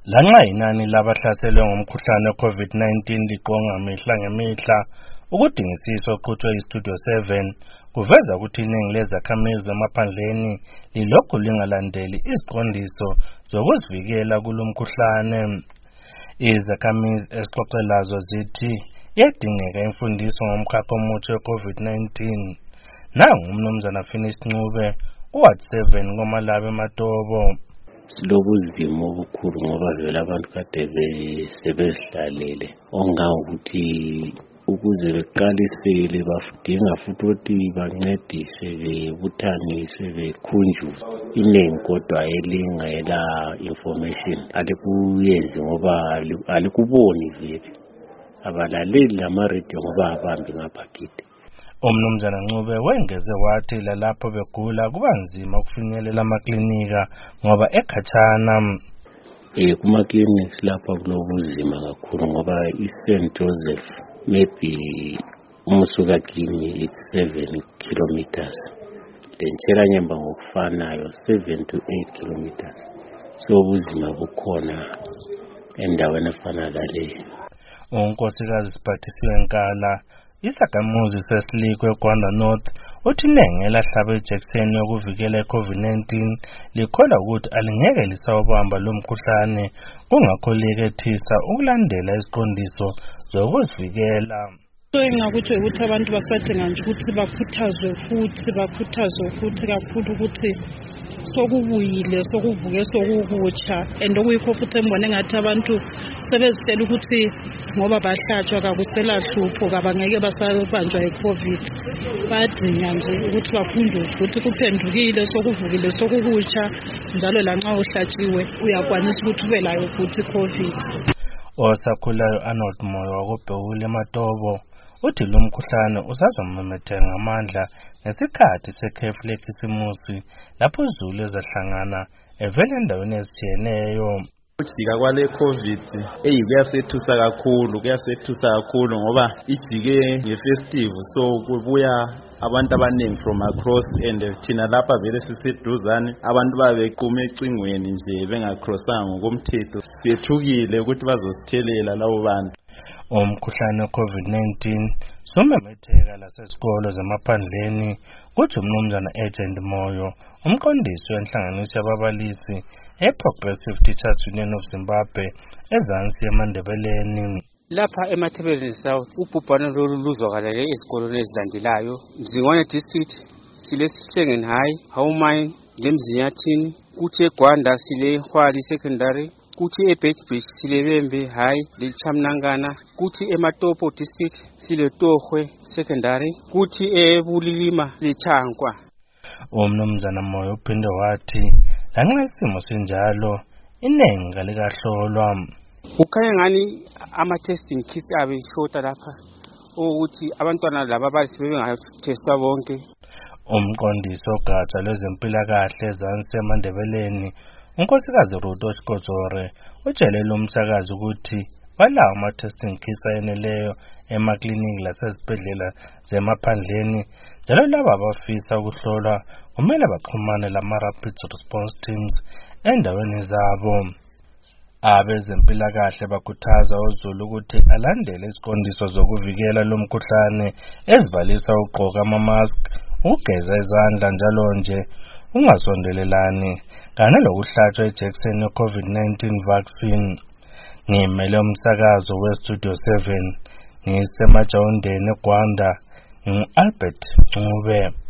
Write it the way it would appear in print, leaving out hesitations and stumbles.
Lanxa inani labahlaselwe ngumkhuhlane we-COVID-19 liqonga mihla ngemihla, ukudingisiswa oqhutshwe iStudio 7 kuveza ukuthi iningi lezakhamizi emaphandleni lilokhu lingalandeli iziqondiso zokuzivikela kulomkhuhlane. Izakhamizi esixoxe lazo zithi iyadingeka imfundiso ngomkhakha omutsha we-COVID-19. Nangu uMnumzana Finis Ncube, uWard 7 koMalawi eMatobo. Silobuzima obukhulu ngoba vele abantu kade sebezihlalele ongangokuthi ukuze beqalisele bafudinga futhi ukuthi bancediswe bebuthaniswe bekhunjuzwe iningi kodwa elingela information alikuyenzi ngoba alikuboni vele abalaleli lama-radio ngoba abambi ngaphakithi. Umnumzana Ncube wengeze wathi lalapho begula kuba nzima ukufinyelela amaklinika ngoba ekhatshana. Kuma-clinics lapha kulobuzima kakhulu ngoba i-St. Joseph maybe umusuka kimi it's 7 kilometers. Lentshela nyemba ngokufanayo 7 to 8 kilometers. So ubuzima bukhona endaweni efana laleyo. Unkosikazi Siphathisiwe Nkala, isakhamuzi sesilikwe eGwanda North, uthi iningi elahlaba ijekiseni yokuvikela i-COVID-19 likholwa ukuthi alingeke lisawubamba lo mkhuhlane, kungakho likethisa ukulandela iziqondiso zokuzivikela. Engakuthi ukuthi abantu basadinga nje ukuthi bakhuthazwe futhi kakhulu ukuthi sokubuyile sokuvuke sokukutsha and okuyikho futhi embone engathi abantu sebezitshela ukuthi ngoba bahlatshwa kakusela hlupho kabangeke basabanjwa i-COVID. Badinga nje ukuthi bakhunjuzwe ukuthi kuphendukile sokuvukile sokukutsha njalo lanxa uhlatshiwe uyakwanisa ukuthi ube layo futhi i-COVID. Osakhulayo Arnold Moyo wakobhekule eMatobo uthi lo mkhuhlane usazomemetheka ngamandla ngesikhathi sekhefu lekhisimusi lapho izulu ezahlangana evela endaweni ezitshiyeneyo. Ukujika kwale COVID kuyasethusa kakhulu ngoba ijike ngefestive so kubuya abantu abaningi from across and thina lapha vele siseduzane abantu babequme ecingweni nje bengacrossanga ngokomthetho sethukile ukuthi bazosithelela labo bantu. Umkhuhlane we-COVID-19 sumemetheka lasesikolo zemaphandleni, kuthi uMnumzana Agent Moyo, umqondisi wenhlanganiso yababalisi eProgressive Teachers Union of Zimbabwe ezansi eMandebeleni. Lapha eMathebeleni South ubhubhane lolu luzwakalele ezikolweni ezilandelayo: Mzingwane District sile Sihlengen High, Hawumine, leMzinyathini, kuthi eGwanda sile Hwali Secondary, kuthi eBedbridge sile Bembe High leChamnangana, kuthi eMatopo District sile Tohwe Secondary, kuthi eBulilima leChankwa. Umnumzana Moyo uphinde wathi lanxa isimo sinjalo iningi kalikahlolwa. Kukhanya ngani ama-testing kits abeshota lapha ukuthi abantwana laba abalisi bebengatestwa bonke. Umqondisi ogatsha lwezempilakahle ezansi eMandebeleni, unkosikazi Ruto Chikodzore, utshelele umsakazi ukuthi balawo ama-testing kits ayeneleyo emakliniki lasezibhedlela zemaphandleni, njalo laba abafisa ukuhlolwa kumele baxhumane lama-rapid response teams endaweni zabo. Abezempilakahle bakhuthaza uZulu ukuthi alandele iziqondiso zokuvikela lo mkhuhlane ezibalisa ukugqoka ama-mask, ukugeza izandla njalo nje, ungasondelelani kanye lokuhlatshwa ijekiseni ye-COVID-19 vaccine. Ngimele umsakazo weStudio 7 ngisemajawundeni eGwanda, ngingu-Albert Ncube.